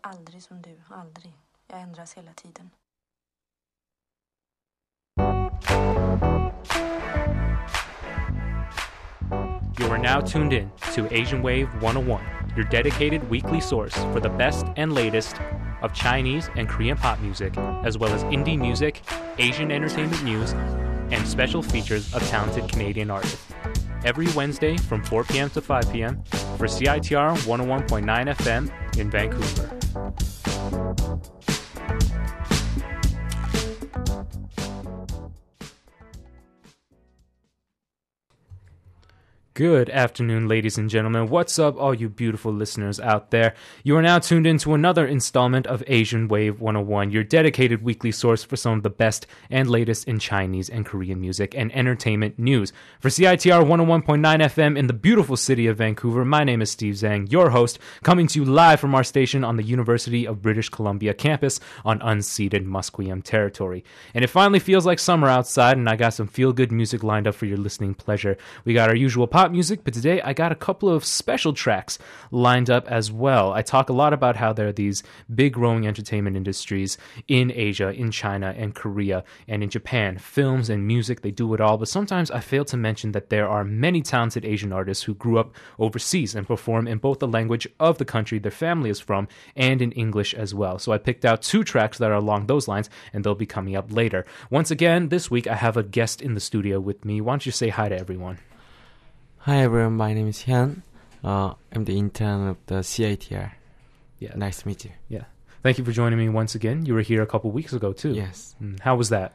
aldrig som du, aldrig. Jag ändras hela tiden. You are now tuned in to Asian Wave 101, your dedicated weekly source for the best and latest of Chinese and Korean pop music, as well as indie music, Asian entertainment news, and special features of talented Canadian artists. Every Wednesday from 4 p.m. to 5 p.m. for CITR 101.9 FM in Vancouver. Good afternoon, ladies and gentlemen. What's up, all you beautiful listeners out there? You are now tuned in to another installment of Asian Wave 101, your dedicated weekly source for some of the best and latest in Chinese and Korean music and entertainment news. For CITR 101.9 FM in the beautiful city of Vancouver, my name is Steve Zhang, your host, coming to you live from our station on the University of British Columbia campus on unceded Musqueam territory. And it finally feels like summer outside, and I got some feel-good music lined up for your listening pleasure. We got our usual pop music, but today I got a couple of special tracks lined up as well. I talk a lot about how there are these big growing entertainment industries in Asia, in China and Korea, and in Japan. Films and music, they do it all, but sometimes I fail to mention that there are many talented Asian artists who grew up overseas and perform in both the language of the country their family is from and in English as well. So I picked out two tracks that are along those lines, and they'll be coming up later. Once again, this week I have a guest in the studio with me. Why don't you say hi to everyone? Hi everyone, my name is Hyun. I'm the intern of the CITR. Yeah. Nice to meet you. Yeah. Thank you for joining me once again. You were here a couple weeks ago too. Yes. How was that?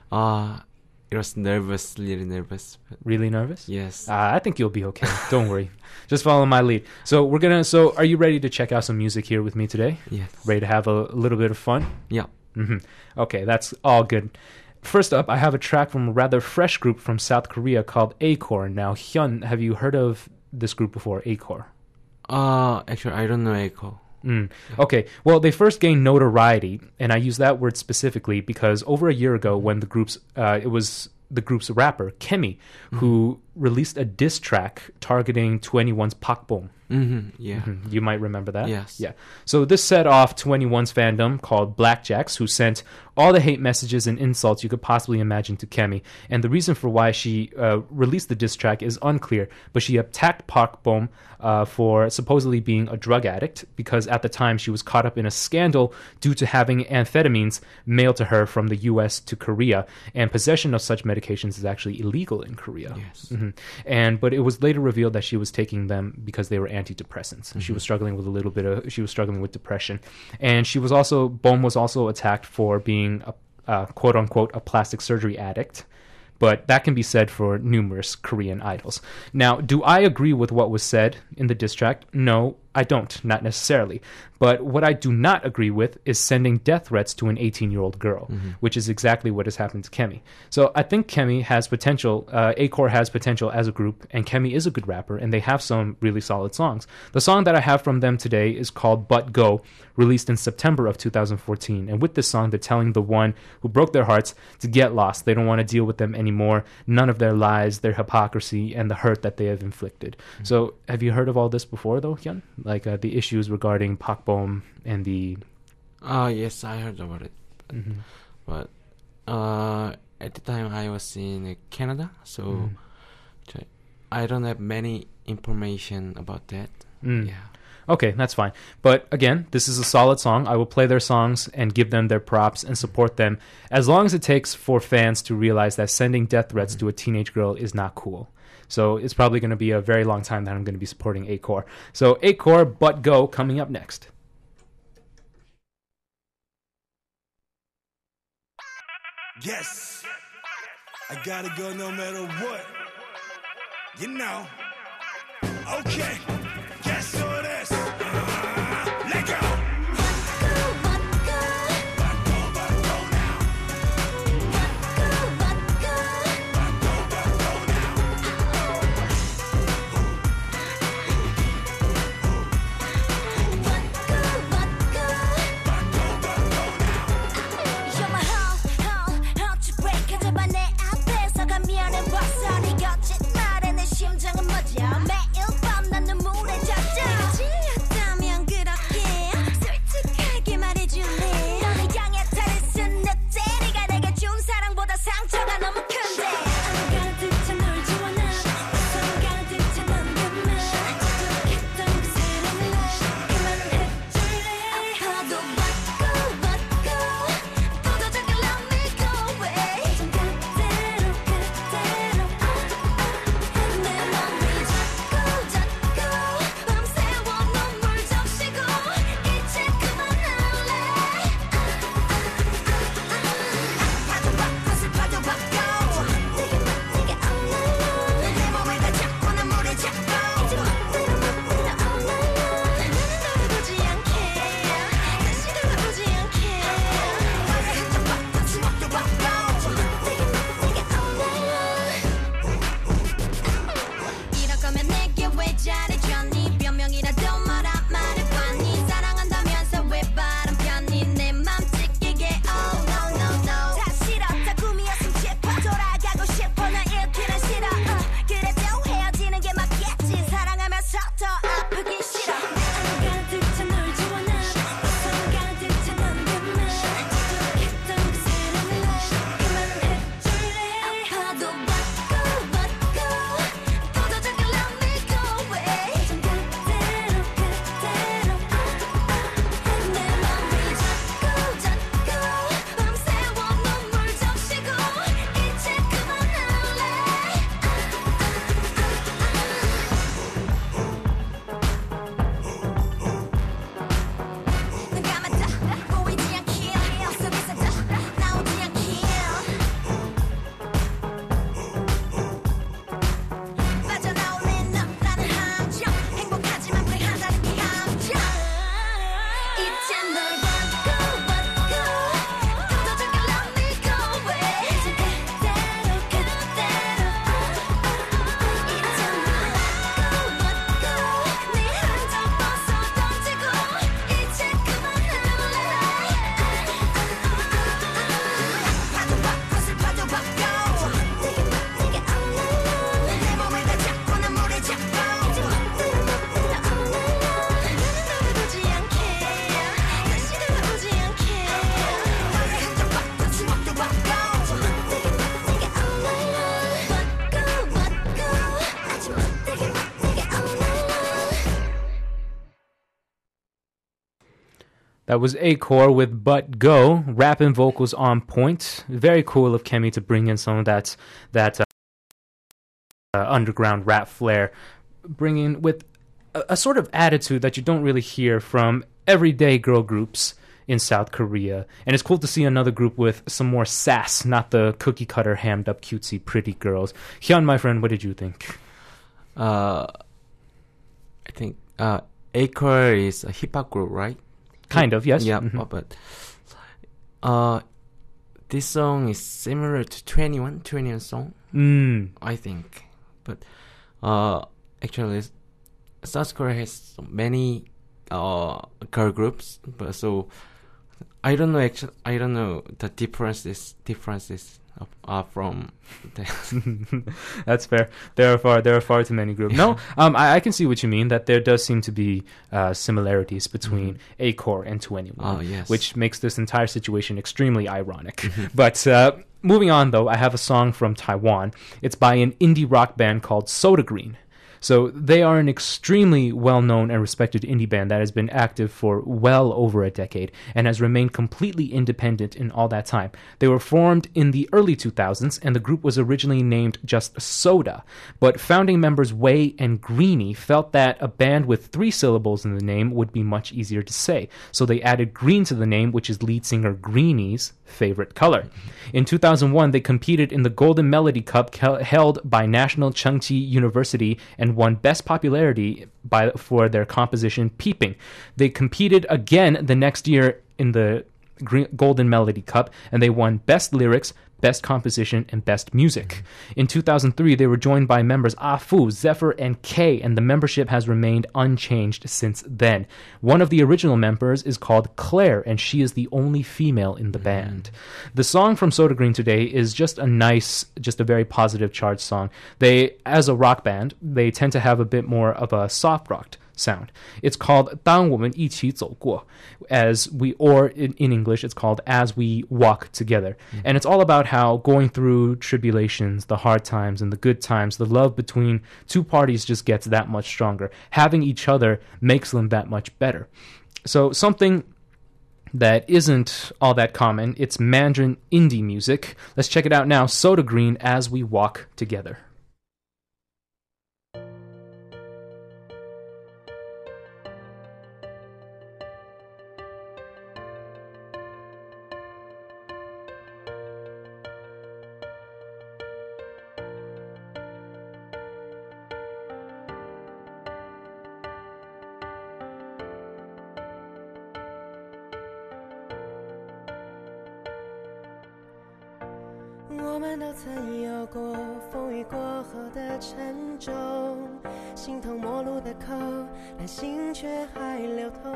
It was really nervous. Really nervous? Yes. I think you'll be okay. Don't worry. Just follow my lead. So are you ready to check out some music here with me today? Yes. Ready to have a little bit of fun? Yeah. Okay, that's all good. First up, I have a track from a rather fresh group from South Korea called Acor. Now, Hyun, have you heard of this group before, Acor? Actually, I don't know Echo. Okay, well, they first gained notoriety, and I use that word specifically because over a year ago when it was the group's rapper, Kemi, who released a diss track targeting 2NE1's Park Bom. Yeah. You might remember that? Yes. Yeah. So this set off 2NE1's fandom called Blackjacks, who sent all the hate messages and insults you could possibly imagine to Kemi. And the reason for why she released the diss track is unclear, but she attacked Park Bom for supposedly being a drug addict because at the time she was caught up in a scandal due to having amphetamines mailed to her from the U.S. to Korea, and possession of such medications is actually illegal in Korea. Yes. But it was later revealed that she was taking them because they were antidepressants. She was struggling with depression, and Bom was also attacked for being a quote unquote a plastic surgery addict. But that can be said for numerous Korean idols. Now, do I agree with what was said in the diss track? No, I don't, not necessarily. But what I do not agree with is sending death threats to an 18-year-old girl, which is exactly what has happened to Kemi. So I think Kemi has potential, Acor has potential as a group, and Kemi is a good rapper, and they have some really solid songs. The song that I have from them today is called But Go, released in September of 2014. And with this song, they're telling the one who broke their hearts to get lost. They don't want to deal with them anymore. None of their lies, their hypocrisy, and the hurt that they have inflicted. So have you heard of all this before, though, Hyun? Like the issues regarding Park Bom and the... Yes, I heard about it. But at the time I was in Canada, so I don't have many information about that. Yeah. Okay, that's fine. But again, this is a solid song. I will play their songs and give them their props and support them as long as it takes for fans to realize that sending death threats to a teenage girl is not cool. So it's probably going to be a very long time that I'm going to be supporting Acor. So Acor, But Go, coming up next. Yes, I gotta go no matter what. You know. Okay, guess who it is? Let go. 심장은 맞아 매일 밤 난 눈물에 젖어 That was A-Core with But Go, rap and vocals on point. Very cool of Kemi to bring in some of that underground rap flair, bringing with a sort of attitude that you don't really hear from everyday girl groups in South Korea. And it's cool to see another group with some more sass, not the cookie cutter, hammed up, cutesy, pretty girls. Hyun, my friend, what did you think? I think Acre is a hip hop group, right? Kind of, yes. Yeah, Mhm. but this song is similar to 21 song, I think. But actually, South Korea has many girl groups, but so I don't know. Actually, I don't know the differences from the That's fair. There are far too many groups. No, I can see what you mean. That there does seem to be similarities between A-Core and 21, Oh, yes. which makes this entire situation extremely ironic. But moving on, though, I have a song from Taiwan. It's by an indie rock band called Soda Green. So they are an extremely well-known and respected indie band that has been active for well over a decade and has remained completely independent in all that time. They were formed in the early 2000s, and the group was originally named just Soda. But founding members Wei and Greenie felt that a band with 3 syllables in the name would be much easier to say. So they added green to the name, which is lead singer Greenie's favorite color. In 2001, they competed in the Golden Melody Cup held by National Cheongchi University and won Best Popularity for their composition Peeping. They competed again the next year in the Golden Melody Cup, and they won Best Lyrics, Best Composition, and Best Music. In 2003, they were joined by members Afu, Zephyr, and K, and the membership has remained unchanged since then. One of the original members is called Claire, and she is the only female in the band. The song from Soda Green today is just a very positive charged song. They, as a rock band, they tend to have a bit more of a soft rock sound. It's called 当我们一起走过, or in English, it's called As We Walk Together. And it's all about how going through tribulations, the hard times and the good times, the love between two parties just gets that much stronger. Having each other makes them that much better. So something that isn't all that common, it's Mandarin indie music. Let's check it out now. Soda Green, As We Walk Together. 我们都曾有过风雨过后的沉重，形同陌路的口，但心却还流通。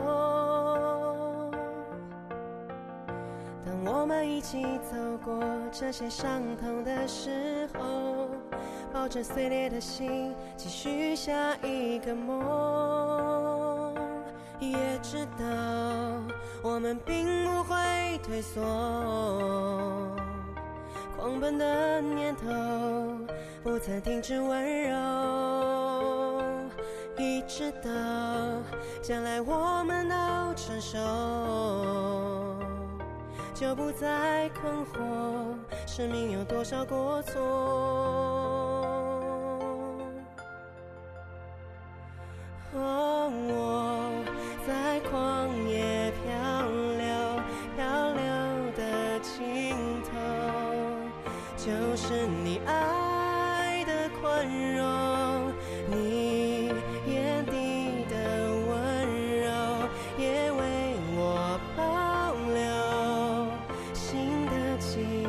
当我们一起走过这些伤痛的时候，抱着碎裂的心，继续下一个梦。也知道我们并不会退缩，狂奔的念头不曾停止温柔，一直到将来我们都成熟，就不再困惑生命有多少过错。我在旷野漂流的尽头，就是你爱的宽容，你眼底的温柔，也为我保留新的寄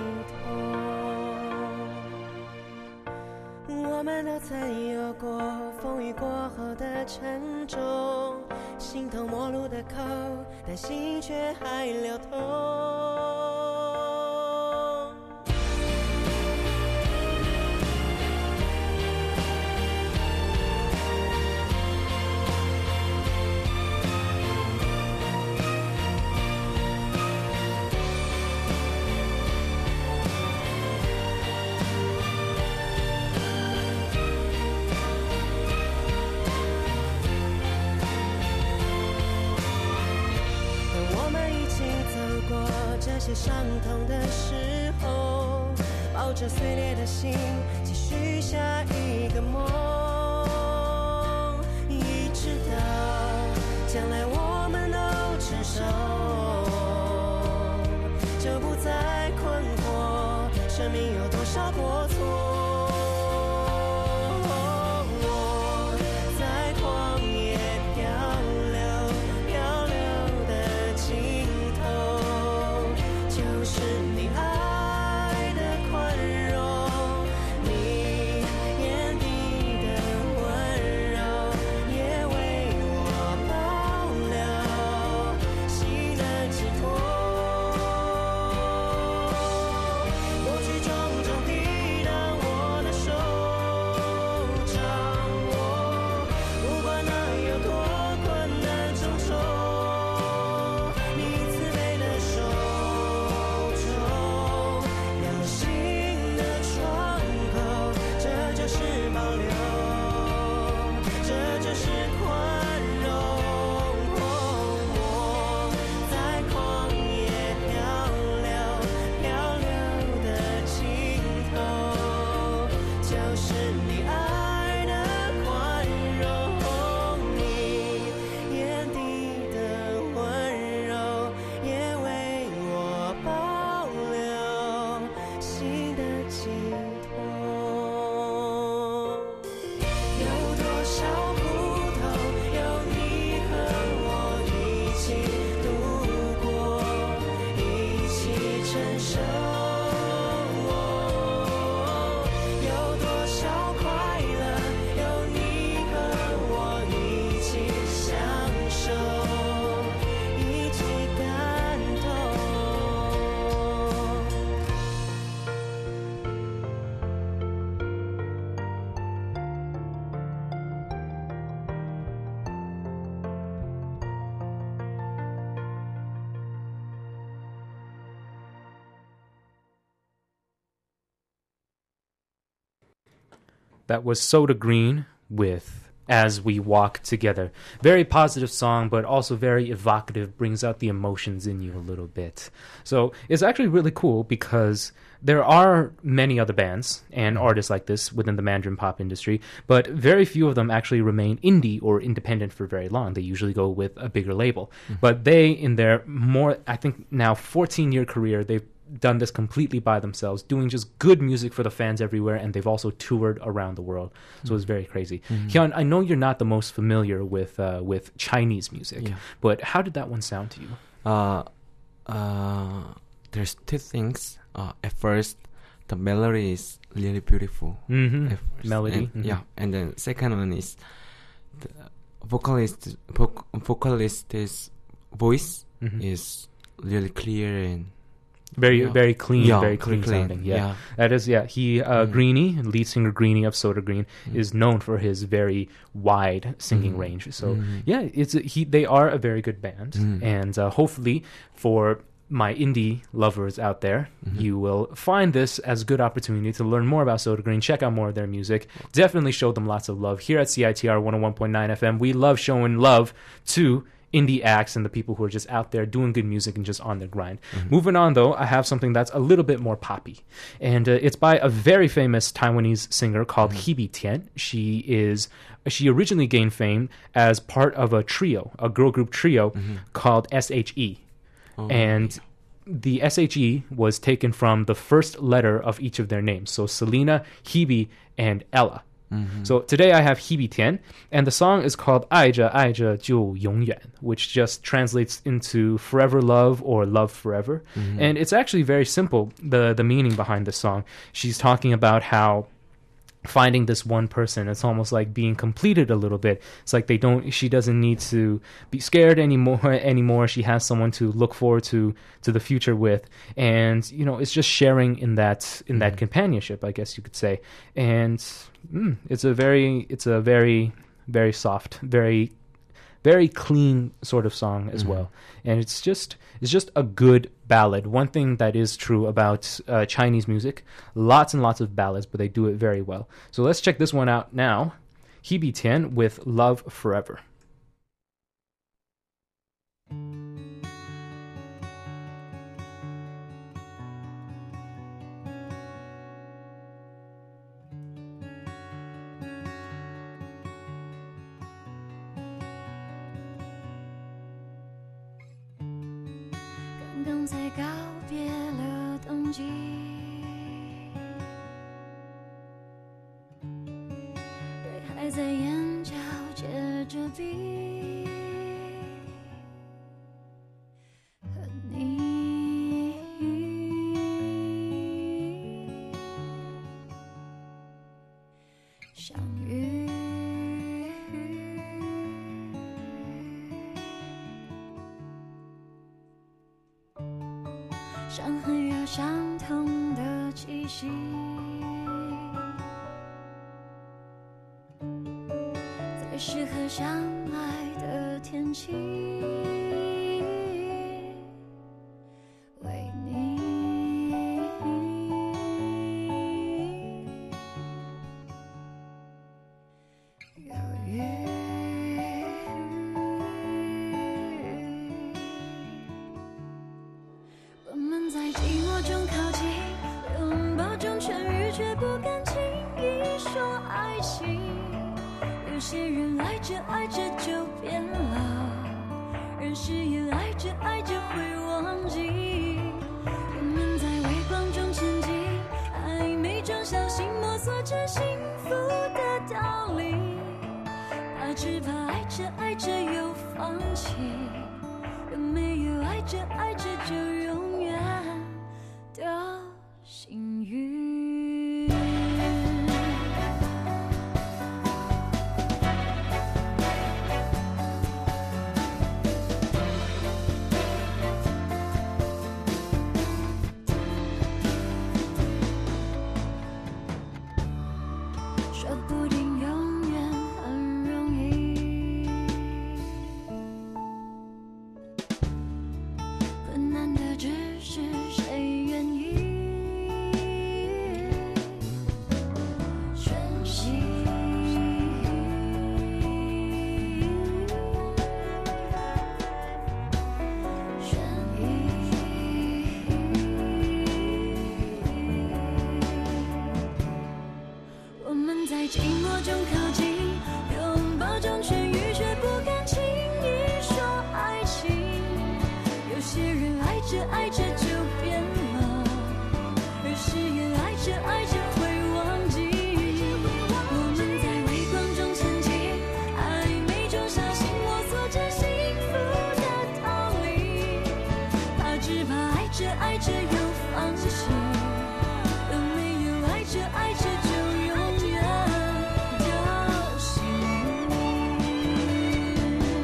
托。我们都曾有过风雨过后的沉重，形同陌路的口，但心却还流通。我们起走过这些伤痛的时候，抱着碎裂的心，继续下一个梦，一直到将来我们都成熟，就不再困惑，生命有多少过错。 That was Soda Green with As We Walk Together. Very positive song, but also very evocative, brings out the emotions in you a little bit. So it's actually really cool because there are many other bands and artists like this within the Mandarin pop industry, but very few of them actually remain indie or independent for very long. They usually go with a bigger label. But they, in their more, I think now 14-year career, they've done this completely by themselves, doing just good music for the fans everywhere, and they've also toured around the world. So it's very crazy. Hyun, I know you're not the most familiar with Chinese music, but how did that one sound to you? There's two things. At first, the melody is really beautiful. At first. Melody. And, yeah, and then second one is the vocalist's voice is really clear and very clean, very clean clean. sounding. Yeah. That is, he, Greenie, lead singer Greenie of Soda Green, is known for his very wide singing range. So they are a very good band, and hopefully for my indie lovers out there, you will find this as a good opportunity to learn more about Soda Green, check out more of their music. Definitely show them lots of love. Here at CITR 101.9 FM, we love showing love to indie acts and the people who are just out there doing good music and just on their grind. Moving on, though, I have something that's a little bit more poppy, and it's by a very famous Taiwanese singer called Hebe Tian. She originally gained fame as part of a girl group trio called SHE, and the SHE was taken from the first letter of each of their names, so Selena, Hebe, and Ella. So today I have Hebe Tian, and the song is called 爱着爱着就永远, which just translates into forever love or love forever. And it's actually very simple, the meaning behind the song. She's talking about how finding this one person, it's almost like being completed a little bit. It's like she doesn't need to be scared anymore. She has someone to look forward to the future with, and it's just sharing in that companionship, I guess you could say. And it's a very very soft, very very clean sort of song as well. And it's just a good ballad. One thing that is true about Chinese music, lots and lots of ballads, but they do it very well. So let's check this one out now. Hebe Tian with Love Forever. 刚才告别了冬季，泪还在眼角结着冰，和你相遇。伤痕有相同的气息，在适合相爱的天气，为你犹豫。我们在寂寞中靠近，拥抱中痊愈，却不敢轻易说爱情。有些人爱着爱着就变了，而誓言爱着爱着会忘记。我们在微光中前进，暧昧中小心摸索着幸福的道理，只怕爱着爱着又放弃，有没有爱着爱着就永远的幸运。说不定永远很容易，困难的只是谁愿意学习。我们在寂寞中靠近，拥抱中痊愈，却不敢轻易说爱情。有些人爱着爱着就变了，而誓言爱着爱着会忘记。我们在微光中前进，暧昧中小心摸索着幸福的道理，只怕爱着爱着又放弃，有没有爱着爱着就永远的幸运。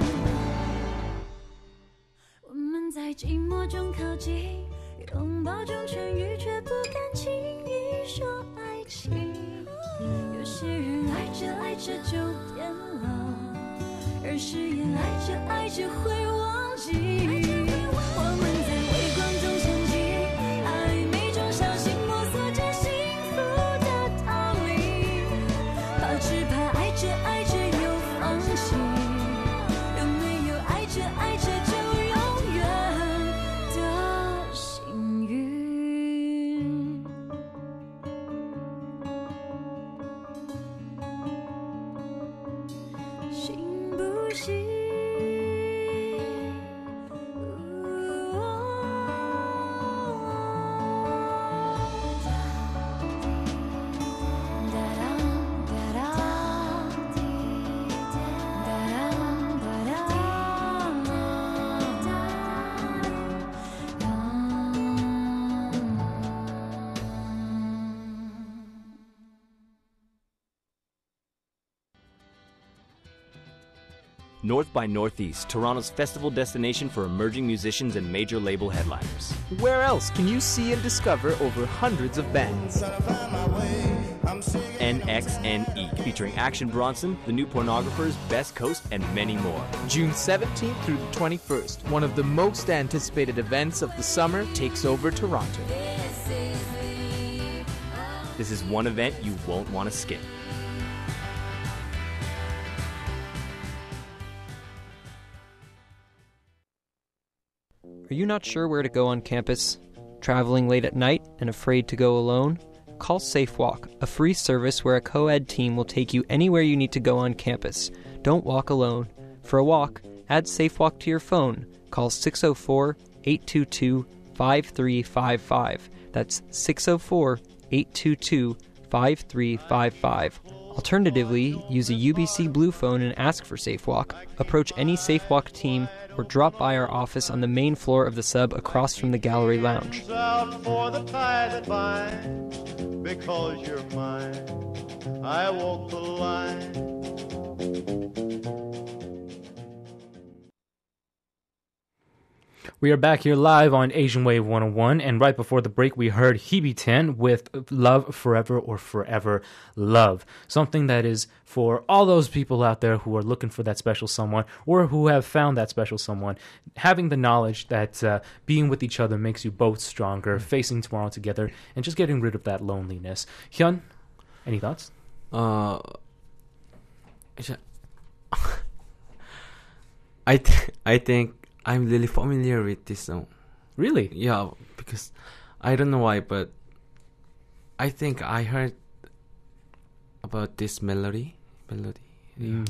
我们在寂寞中靠近，拥抱中痊愈，却不敢轻易说爱情。有些人爱着爱着就变了，而誓言爱着爱着会忘记。我们在微光中前进，暧昧中小心摸索着幸福的道理，只怕爱着爱着又放弃，有没有爱着爱着就永远的幸运。信不信 North by Northeast, Toronto's festival destination for emerging musicians and major label headliners. Where else can you see and discover over hundreds of bands? NXNE, featuring Action Bronson, The New Pornographers, Best Coast, and many more. June 17th through the 21st, one of the most anticipated events of the summer takes over Toronto. This is one event you won't want to skip. Are you not sure where to go on campus? Traveling late at night and afraid to go alone? Call SafeWalk, a free service where a co-ed team will take you anywhere you need to go on campus. Don't walk alone. For a walk, add SafeWalk to your phone. Call 604-822-5355. That's 604-822-5355. Alternatively, use a UBC Blue phone and ask for SafeWalk. Approach any SafeWalk team or drop by our office on the main floor of the sub across from the gallery lounge. Out for the tie that binds, because you're mine, I walk the line. We are back here live on Asian Wave 101, and right before the break we heard Hebe Ten with Love Forever or Forever Love. Something that is for all those people out there who are looking for that special someone or who have found that special someone, having the knowledge that being with each other makes you both stronger, facing tomorrow together, and just getting rid of that loneliness. Hyun, any thoughts? I think I'm really familiar with this song. Really? Yeah, because I don't know why, but I think I heard about this melody. Yeah.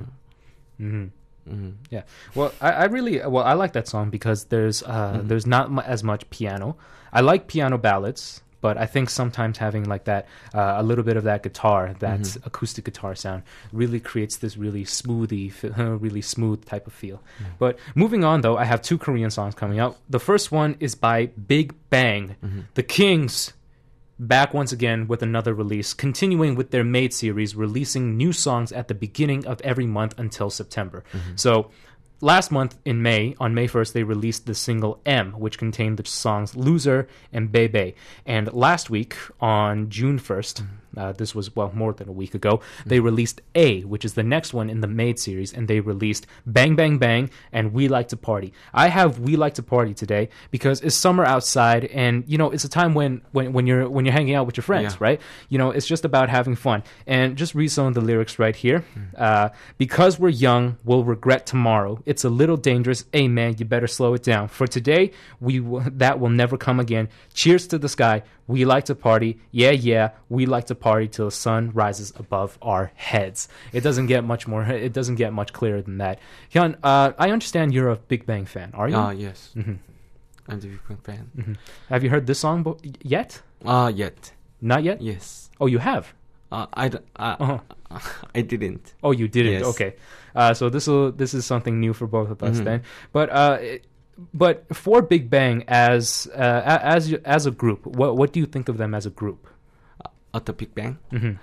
Yeah. Well, I really I like that song because there's not as much piano. I like piano ballads, but I think sometimes having like that a little bit of that guitar, that acoustic guitar sound, really creates this really smooth type of feel. But moving on, though, I have two Korean songs coming out. The first one is by Big Bang, the Kings. Back once again with another release, continuing with their Made series, releasing new songs at the beginning of every month until September. So last month in May, on May 1st, they released the single M, which contained the songs Loser and Bebe. And last week, on June 1st, this was, more than a week ago, they released A, which is the next one in the Made series, and they released Bang Bang Bang and We Like to Party. I have We Like to Party today because it's summer outside, and, it's a time when you're hanging out with your friends, right? It's just about having fun. And just read some of the lyrics right here. Because we're young, we'll regret tomorrow. It's a little dangerous. Hey, man, you better slow it down. For today, that will never come again. Cheers to the sky. We like to party. Yeah, we like to party till the sun rises above our heads. It doesn't get much clearer than that. Hyun, I understand you're a Big Bang fan, are you? Yes. I'm a Big Bang fan. Have you heard this song yet? Yet. Not yet? Yes. Oh, you have? I didn't. Oh, you didn't? Yes. Okay. So this is something new for both of us then. But for Big Bang as a group, what do you think of them as a group? The Big Bang.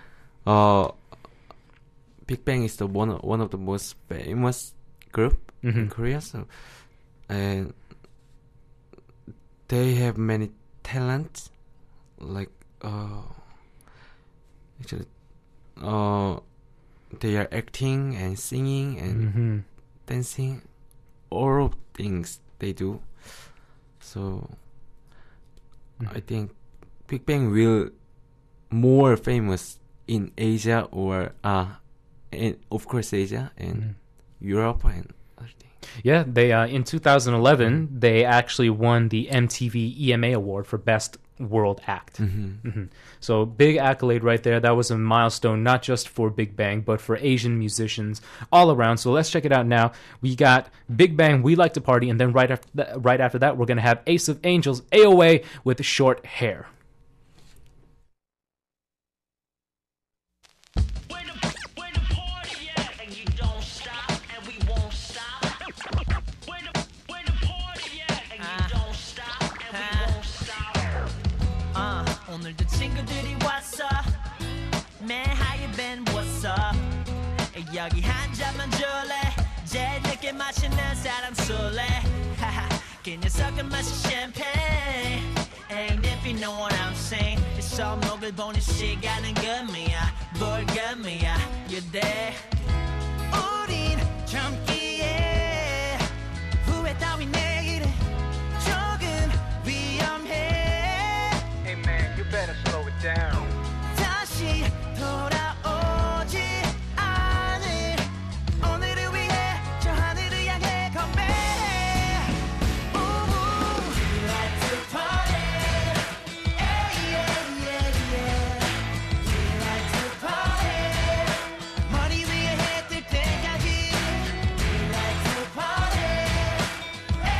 Big Bang is the one of the most famous group in Korea. So, and they have many talents, like actually, they are acting and singing and dancing, all of things they do. So I think Big Bang will more famous in Asia or and of course Asia and Europe and other things. Yeah, they in 2011 they actually won the MTV EMA Award for Best World Act. So big accolade right there. That was a milestone not just for Big Bang but for Asian musicians all around. So let's check it out now. We got Big Bang, We Like to Party, and then right after that we're going to have Ace of Angels, AOA with Short Hair. 오늘도 친구들이 왔어 Man, how you been? What's up? 여기 한 잔만 줄래? 제일 늦게 마시는 사람 술래? 그 녀석은 마시 champagne And if you know what I'm saying 이 손목을 보는 시간은 금이야 불금이야 You're there 우린 젊기에 후회 따위 내일은 조금 위험해 Hey man, you better slow it down. 다시 돌아오지 않을 오늘을 위해 저 하늘을 향해 건배해 We like to party We like to party 머리 위에 해 뜰 때까지 We like to party We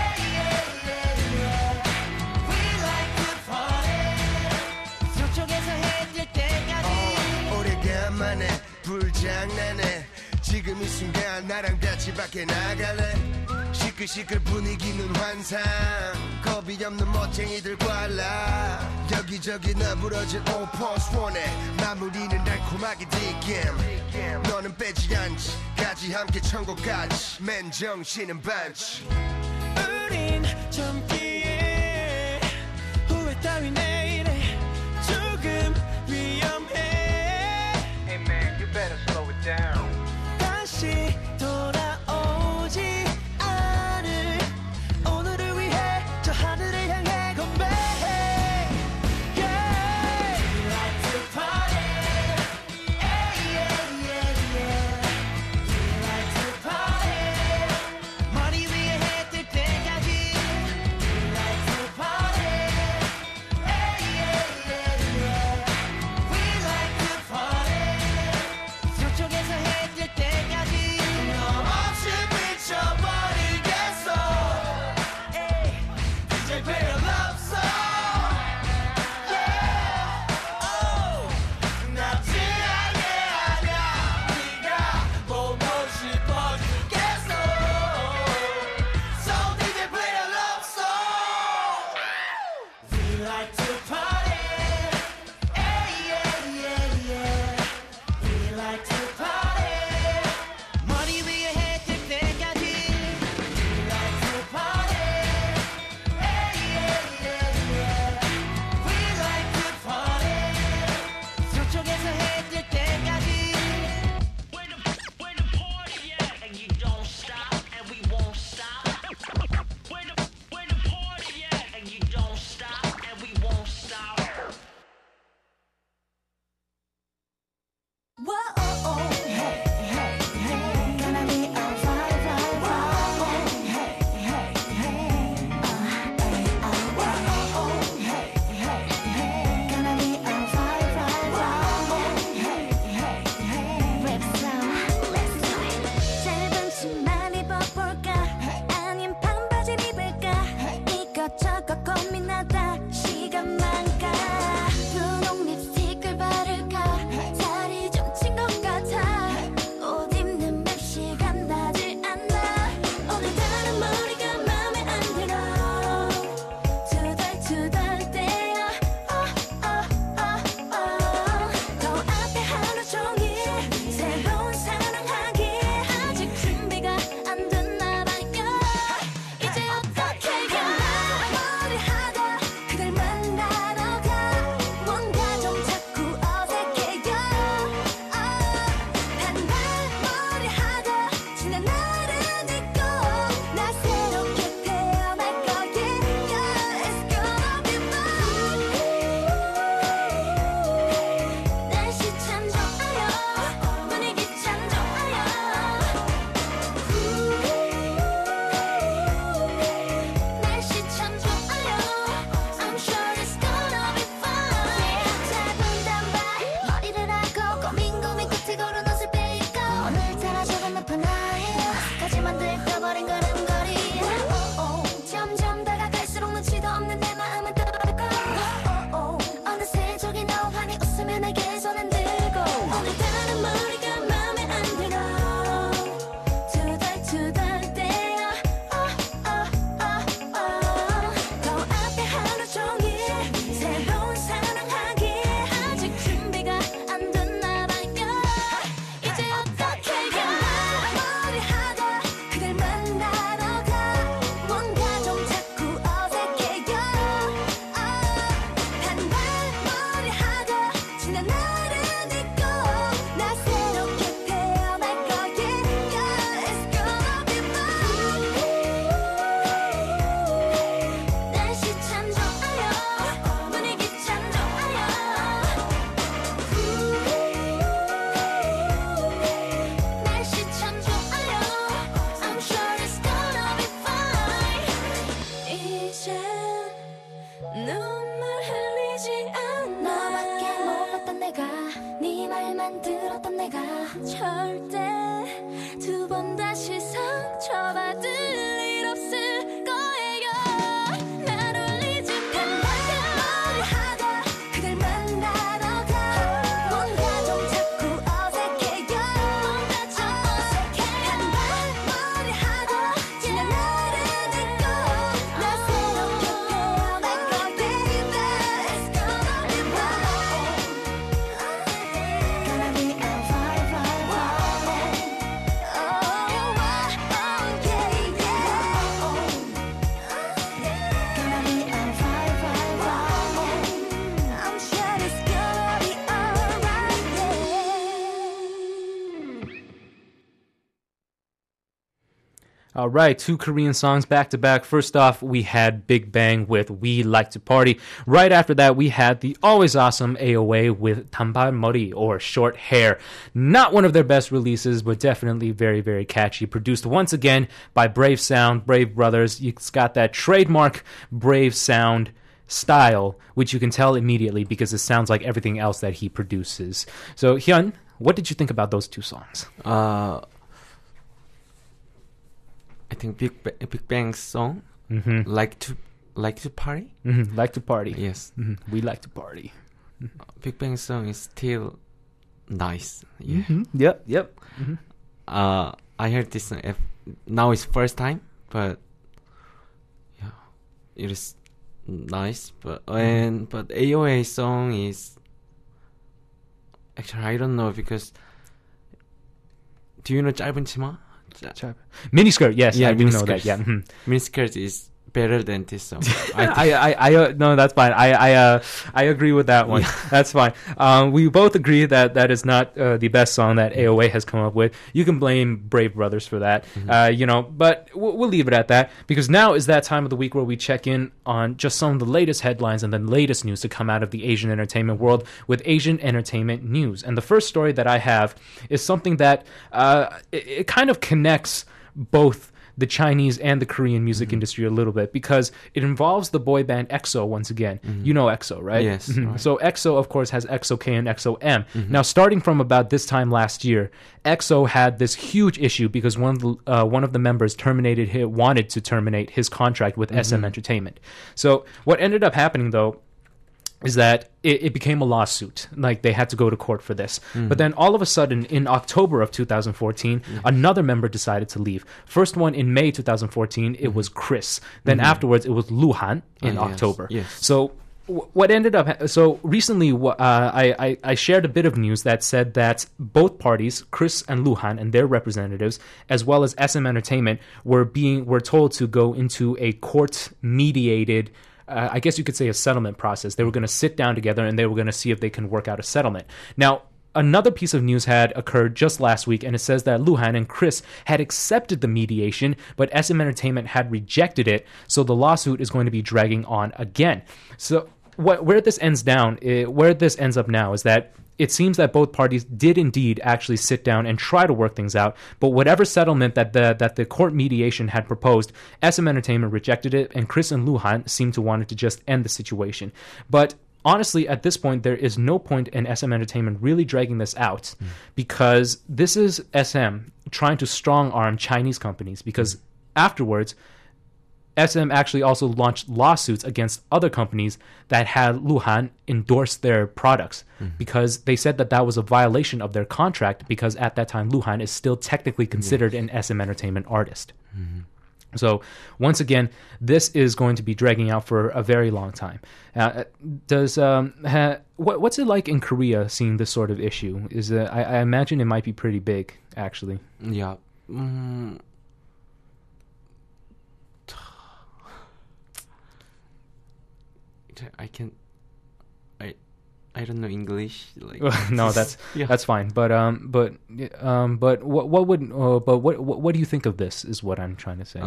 같이 밖에 나갈래 시끌시끌 분위기는 환상 겁이 없는 멋쟁이들 관라 여기저기 너부러진 all pause 원해 마무리는 달콤하게 뒷겜 너는 빼지 않지 같이 함께 천국까지 맨 정신은 반치 우린 젊기에 후회 따윈 내일에 조금 위험해 Hey man, you better slow it down. 다시 돌아오지 않을 오늘을 위해 저 하늘을 향해 건배해 yeah. We like to party yeah, yeah, yeah, yeah. We like to party 머리 위에 해 All right, 2 Korean songs back to back. First off, we had Big Bang with We Like to Party. Right after that, we had the always awesome AOA with 단발 머리, or Short Hair. Not one of their best releases, but definitely very, very catchy. Produced once again by Brave Sound, Brave Brothers. It's got that trademark Brave Sound style, which you can tell immediately because it sounds like everything else that he produces. So, Hyun, what did you think about those 2 songs? I think Big Bang's song, like to party. Like to party. Yes, we like to party. Big Bang's song is still nice. Yeah. Yep. I heard this song. Now it's first time, but yeah, it is nice. But AOA song is actually I don't know because do you know 짧은 치마? Miniskirt, yes, yeah, I do know that. Yeah, miniskirt is better than this song. I no, that's fine. I agree with that one. Yeah. That's fine. We both agree that is not the best song that AOA has come up with. You can blame Brave Brothers for that, but we'll leave it at that because now is that time of the week where we check in on just some of the latest headlines and the latest news to come out of the Asian entertainment world with Asian entertainment news. And the first story that I have is something that it kind of connects both the Chinese and the Korean music industry a little bit because it involves the boy band EXO once again. You know EXO, right? Yes. Right. So EXO, of course, has EXO-K and EXO-M. Now, starting from about this time last year, EXO had this huge issue because one of the members wanted to terminate his contract with SM Entertainment. So what ended up happening, though, is that it became a lawsuit. Like, they had to go to court for this. But then all of a sudden, in October of 2014, another member decided to leave. First one in May 2014, it was Chris. Then afterwards, it was Luhan in October. Yes. So what ended up... So recently, I shared a bit of news that said that both parties, Chris and Luhan and their representatives, as well as SM Entertainment, were told to go into a court-mediated... I guess you could say a settlement process. They were going to sit down together and they were going to see if they can work out a settlement. Now, another piece of news had occurred just last week, and it says that Luhan and Chris had accepted the mediation, but SM Entertainment had rejected it, so the lawsuit is going to be dragging on again. So where this ends up now is that it seems that both parties did indeed actually sit down and try to work things out, but whatever settlement that the court mediation had proposed, SM Entertainment rejected it, and Chris and Luhan seemed to want to just end the situation. But honestly, at this point, there is no point in SM Entertainment really dragging this out because this is SM trying to strong-arm Chinese companies because afterwards, SM actually also launched lawsuits against other companies that had Luhan endorse their products because they said that was a violation of their contract because at that time Luhan is still technically considered an SM Entertainment artist. So once again, this is going to be dragging out for a very long time. What's it like in Korea seeing this sort of issue? I imagine it might be pretty big, actually. Yeah. I don't know English. Like no, that's fine. But what do you think of this? Is what I'm trying to say.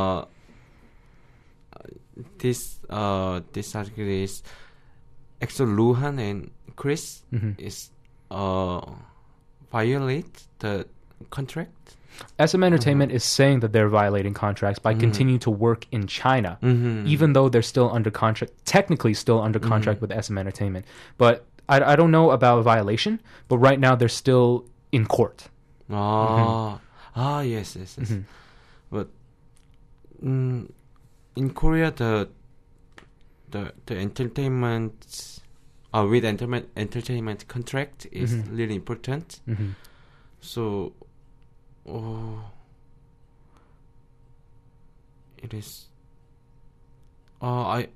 This article is actually Luhan and Chris is violate the contract. SM Entertainment is saying that they're violating contracts by continuing to work in China, even though they're still under contract, technically still under contract with SM Entertainment. But I don't know about violation, but right now they're still in court. Yes. But in Korea, the entertainment with entertainment contract is really important. So. It is. I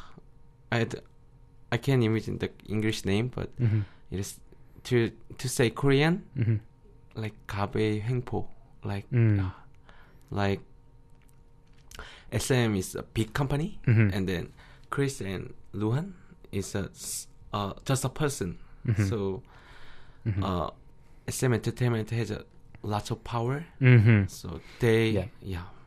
can't imagine the English name, but it is to say Korean, like 가베 횡포, like SM is a big company, and then Chris and Luhan is just a person. So SM Entertainment has lots of power, so they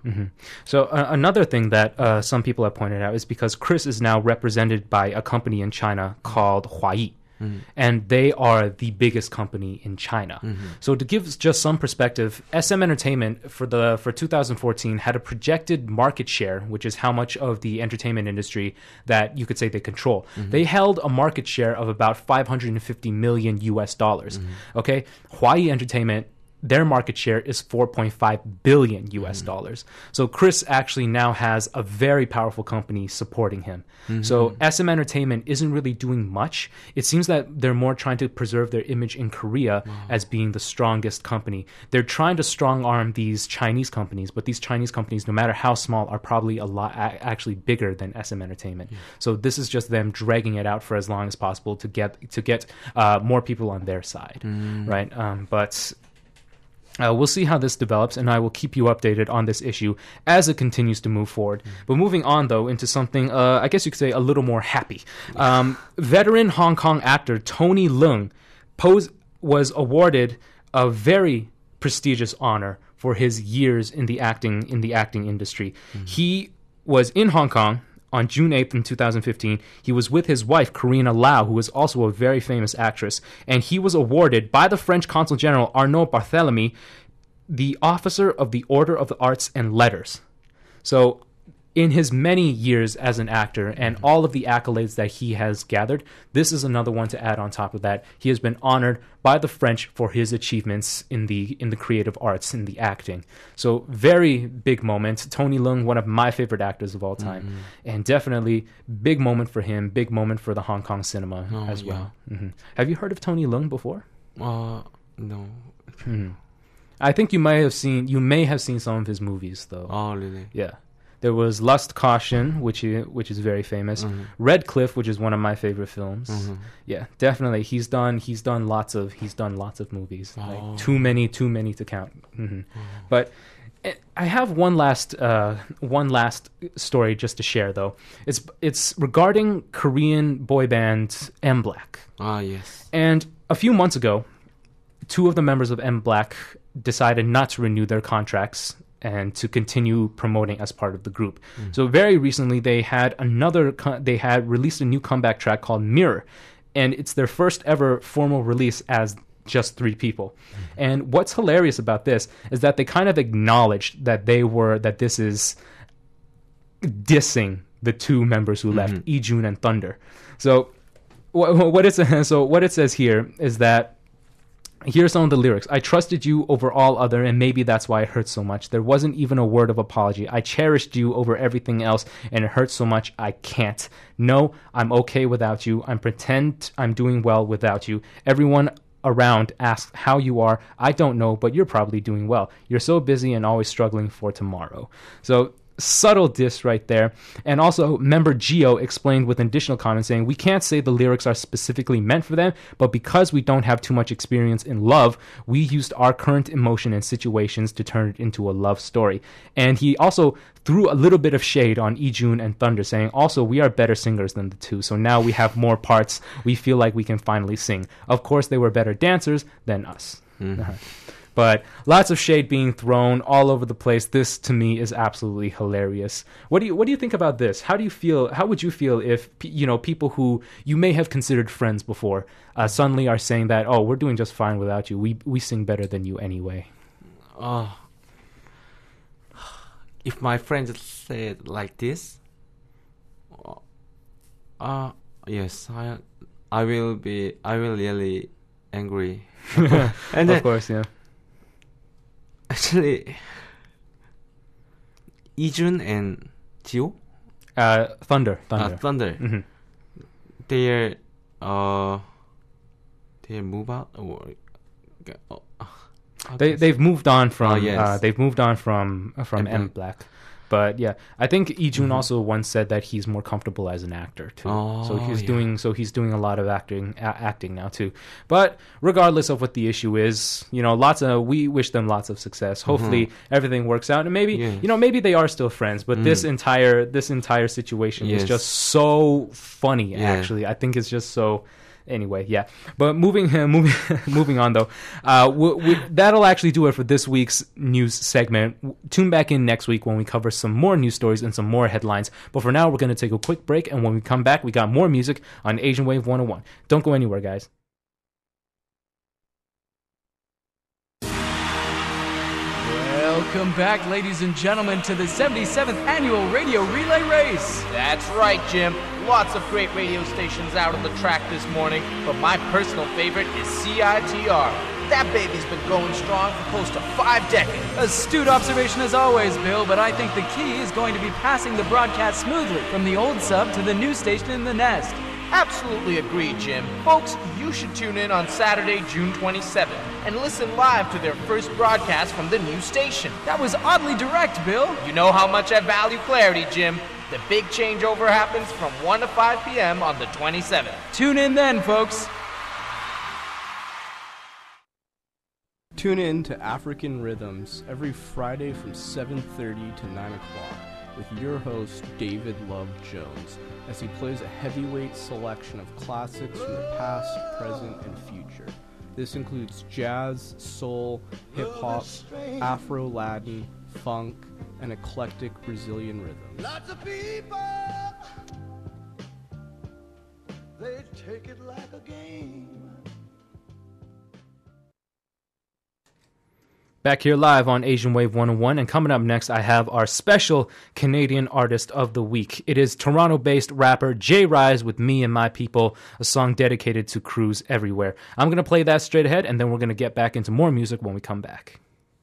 So another thing that some people have pointed out is because Chris is now represented by a company in China called Huayi. And they are the biggest company in China. So to give just some perspective, SM Entertainment for 2014 had a projected market share, which is how much of the entertainment industry that you could say they control. They held a market share of about $550 million US dollars. Okay, Huayi Entertainment, their market share is $4.5 billion US dollars. So Chris actually now has a very powerful company supporting him. So SM Entertainment isn't really doing much. It seems that they're more trying to preserve their image in Korea as being the strongest company. They're trying to strong arm these Chinese companies, but these Chinese companies, no matter how small, are probably a lot actually bigger than SM Entertainment. So this is just them dragging it out for as long as possible to get more people on their side, right? But we'll see how this develops, and I will keep you updated on this issue as it continues to move forward. But moving on, though, into something, I guess you could say, a little more happy. Veteran Hong Kong actor Tony Leung was awarded a very prestigious honor for his years in the acting industry. He was in Hong Kong on June 8th in 2015. He was with his wife, Karina Lau, who is also a very famous actress, and he was awarded by the French Consul General Arnaud Barthélemy the Officer of the Order of the Arts and Letters. So in his many years as an actor and all of the accolades that he has gathered, this is another one to add on top of that. He has been honored by the French for his achievements in the creative arts, in the acting. So very big moment. Tony Leung, one of my favorite actors of all time. And definitely big moment for him, big moment for the Hong Kong cinema as well. Have you heard of Tony Leung before? No. I think you may have seen some of his movies, though. Oh, really? Yeah. There was Lust, Caution, which is very famous. Red Cliff, which is one of my favorite films. Yeah, definitely. He's done lots of movies. Like, too many to count. But I have one last story just to share, though. It's regarding Korean boy band M Black. Yes. And a few months ago, two of the members of M Black decided not to renew their contracts and to continue promoting as part of the group. So very recently, they had released a new comeback track called Mirror, and it's their first ever formal release as just three people. And what's hilarious about this is that they kind of acknowledged that this is dissing the two members who left, Ijun and Thunder. So what it says here is that, here's some of the lyrics. I trusted you over all other, and maybe that's why it hurts so much. There wasn't even a word of apology. I cherished you over everything else, and it hurts so much I can't. No, I'm okay without you. I pretend I'm doing well without you. Everyone around asks how you are. I don't know, but you're probably doing well. You're so busy and always struggling for tomorrow. So subtle diss right there. And also, member Gio explained with additional comments saying, we can't say the lyrics are specifically meant for them, but because we don't have too much experience in love, we used our current emotion and situations to turn it into a love story. And he also threw a little bit of shade on Ijun and Thunder, saying, also, we are better singers than the two, so now we have more parts. We feel like we can finally sing. Of course, they were better dancers than us. But lots of shade being thrown all over the place. This, to me, is absolutely hilarious. What do you think about this? How do you feel? How would you feel if people who you may have considered friends before suddenly are saying that, oh, we're doing just fine without you. We sing better than you anyway. If my friends say it like this, yes, I will really angry. And of course, yeah. Actually, Ijun and Jio? Thunder. Thunder. They move out or they've moved on from yes. they've moved on from M Black. But yeah, I think Ijun also once said that he's more comfortable as an actor too. So he's doing a lot of acting now too. But regardless of what the issue is, we wish them lots of success. Hopefully everything works out, and maybe they are still friends. But this entire situation is just so funny. Actually, I think it's just so. Anyway, yeah. But moving on though, that'll actually do it for this week's news segment. Tune back in next week when we cover some more news stories and some more headlines. But for now, we're going to take a quick break, and when we come back, we got more music on Asian Wave 101. Don't go anywhere, guys. Welcome back, ladies and gentlemen, to the 77th Annual Radio Relay Race. That's right, Jim. Lots of great radio stations out on the track this morning, but my personal favorite is CITR. That baby's been going strong for close to 5 decades. Astute observation as always, Bill, but I think the key is going to be passing the broadcast smoothly from the old sub to the new station in the nest. Absolutely agree, Jim. Folks, you should tune in on Saturday, June 27th, and listen live to their first broadcast from the new station. That was oddly direct, Bill. You know how much I value clarity, Jim. The big changeover happens from 1 to 5 p.m. on the 27th. Tune in then, folks. Tune in to African Rhythms every Friday from 7:30 to 9 o'clock with your host, David Love Jones, as he plays a heavyweight selection of classics from the past, present, and future. This includes jazz, soul, hip-hop, Afro-Latin, funk, and eclectic Brazilian rhythms. Lots of people, they take it like a game. Back here live on Asian Wave 101, and coming up next, I have our special Canadian Artist of the Week. It is Toronto-based rapper Jay Rise with Me and My People, a song dedicated to crews everywhere. I'm going to play that straight ahead, and then we're going to get back into more music when we come back.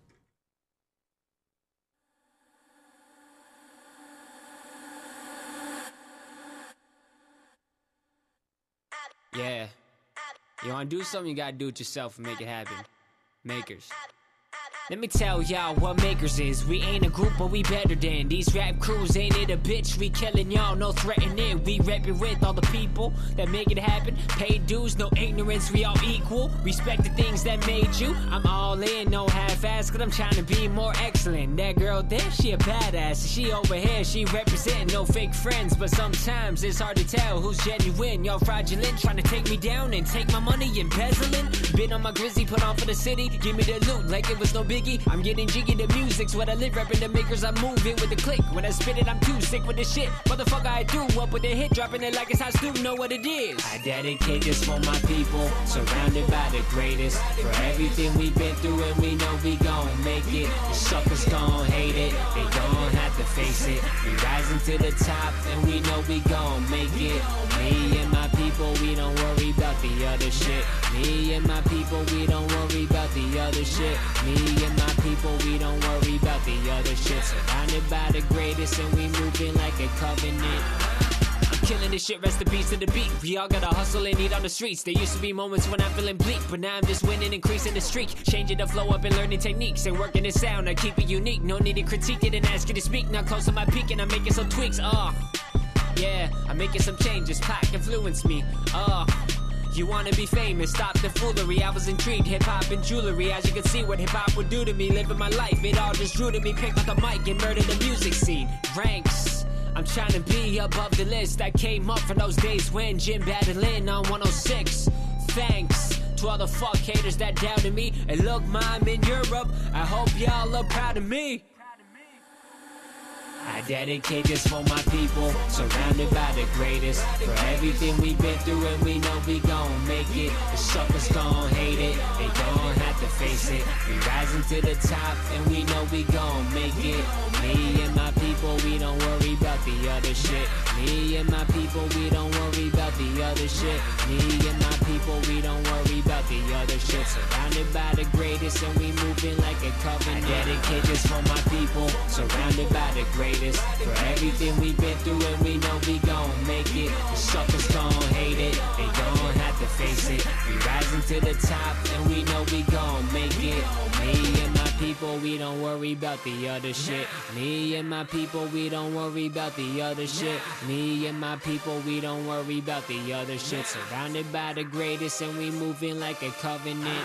Yeah. You want to do something, you got to do it yourself and make it happen. Makers. Let me tell y'all what Makers is. We ain't a group, but we better than these rap crews. Ain't it a bitch? We killing y'all, no threatening. We reppin' with all the people that make it happen. Paid dues, no ignorance, we all equal. Respect the things that made you. I'm all in, no half-ass, cause I'm trying to be more excellent. That girl there, she a badass. She over here, she representing no fake friends. But sometimes it's hard to tell who's genuine. Y'all fraudulent, trying to take me down and take my money, embezzling. Been on my grizzly, put on for the city. Give me the loot like it was no biggie. I'm getting jiggy, the music's what I live, rapping the Makers, I'm moving with the click. When I spit it, I'm too sick with the shit. Motherfucker, I do up with the hit, dropping it like it's hot stew, know what it is. I dedicate this for my people, surrounded by the greatest. For everything we've been through and we know we gon' make it. The suckers gon' hate it, they gon' have to face it. We rising to the top and we know we gon' make it. Me and my people, we don't worry about the other shit. Me and my people, we don't worry about the other shit. Me and my people, we don't worry about the other shit. Surrounded by the greatest and we moving like a covenant. I'm killing this shit, rest in peace to the beat. We all gotta hustle and eat on the streets. There used to be moments when I'm feeling bleak, but now I'm just winning, increasing the streak. Changing the flow up and learning techniques and working the sound. I keep it unique, no need to critique it and ask you to speak. Now close to my peak and I'm making some tweaks, yeah, I'm making some changes, Pac influence me, you wanna be famous, stop the foolery. I was intrigued, hip-hop and jewelry. As you can see what hip-hop would do to me. Living my life, it all just drew to me. Pick up the mic and murder the music scene. Ranks, I'm trying to be above the list. I came up from those days when Jim battling on 106. Thanks to all the fuck haters that doubted me. And look, I'm in Europe, I hope y'all are proud of me. I dedicate this for my people, surrounded by the greatest. For everything we've been through and we know we gon' make it. The suckers gon' hate it, they gon' have to face it. We rising to the top and we know we gon' make it. Me and my people, we don't worry about the other shit. Me and my people, we don't worry about the other shit. Me and my people, we don't worry about the other shit. Surrounded by the greatest and we moving like a covenant. I dedicate this for my people, surrounded by the greatest. For everything we've been through and we know we gon' make it. The suckers gon' hate it, they gon' have to face it. We rising to the top and we know we gon' make it. Me and my people, we don't worry about the other shit. Me and my people, we don't worry about the other shit. Me and my people, we don't worry about the other shit. Surrounded by the greatest and we moving like a covenant.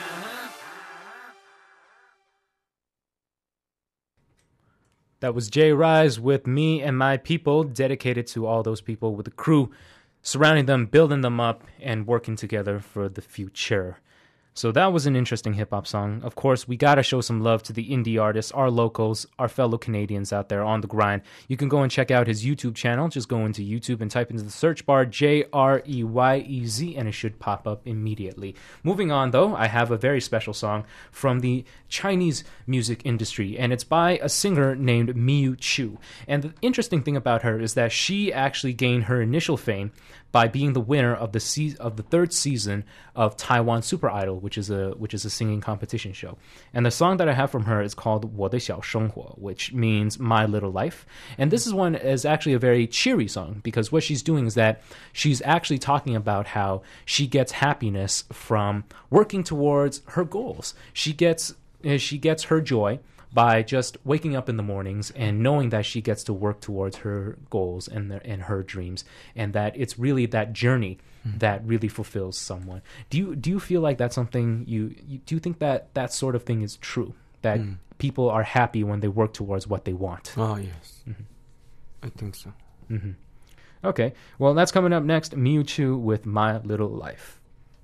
That was Jay Rise with Me and My People, dedicated to all those people with the crew surrounding them, building them up, and working together for the future. So that was an interesting hip-hop song. Of course, we gotta show some love to the indie artists, our locals, our fellow Canadians out there on the grind. You can go and check out his YouTube channel. Just go into YouTube and type into the search bar JREYEZ, and it should pop up immediately. Moving on, though, I have a very special song from the Chinese music industry, and it's by a singer named Miyu Chu. And the interesting thing about her is that she actually gained her initial fame by being the winner of the third season of Taiwan Super Idol, which is a singing competition show. And the song that I have from her is called 我的小生活, which means My Little Life. And this one is actually a very cheery song, because what she's doing is that she's actually talking about how she gets happiness from working towards her goals. She gets her joy by just waking up in the mornings and knowing that she gets to work towards her goals and her dreams, and that it's really that journey that really fulfills someone. Do you feel like that's something do you think that sort of thing is true, that people are happy when they work towards what they want? Oh, yes. I think so. Okay, well, that's coming up next. Miyu Chu with My Little Life.